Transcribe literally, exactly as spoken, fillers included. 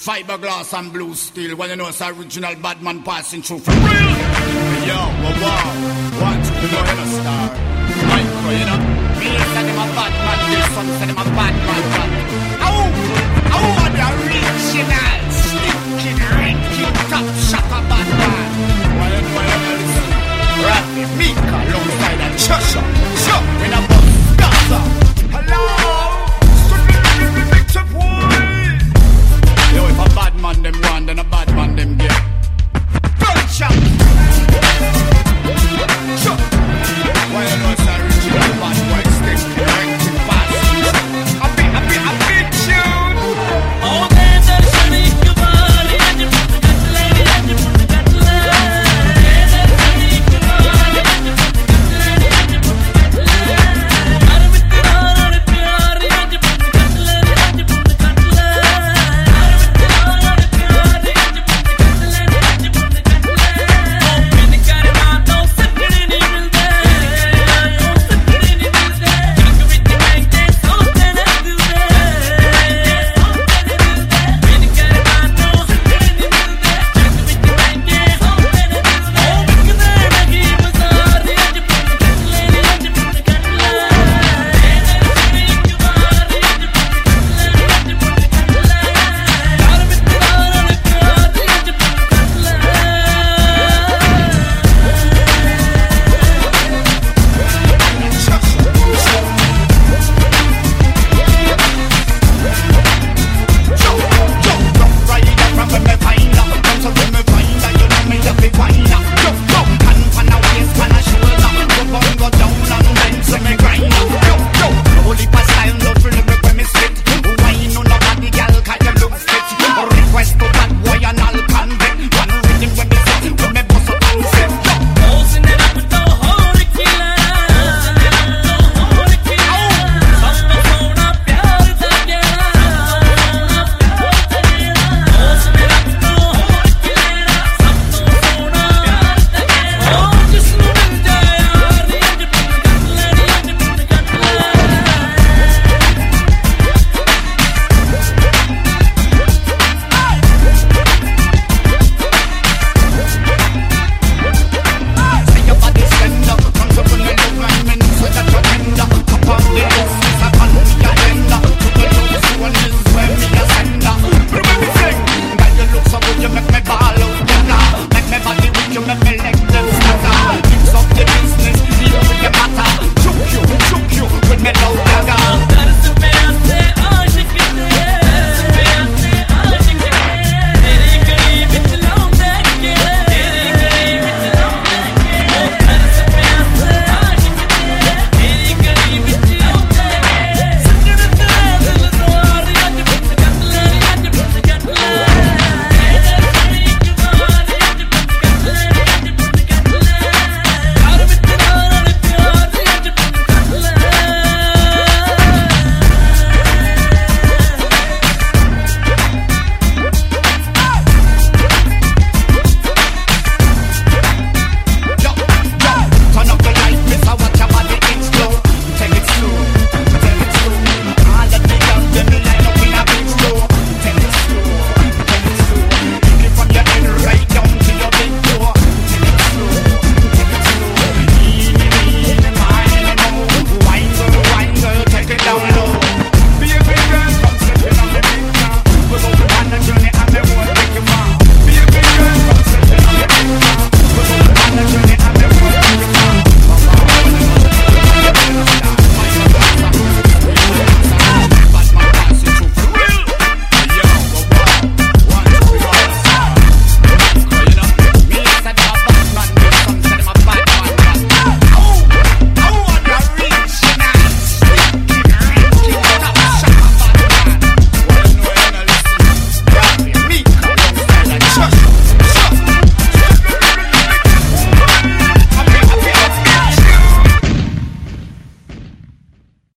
Fiberglass and blue steel. When you know it's original bad man passing through for real. Hey, yo, wow, wow. One, two, you know, you know, star. Micro, you know. Me said him a bad man, this one said him a bad man. But ow, ow, are the original stinking, ranking, top shot a bad man. Why you know, you know, listen. Rappy, Mika, alongside a Chusha. Chuck, in a bus, Gaza. Hello, so me, me, me, me, me, boy. Yo, if a bad man them one, then a bad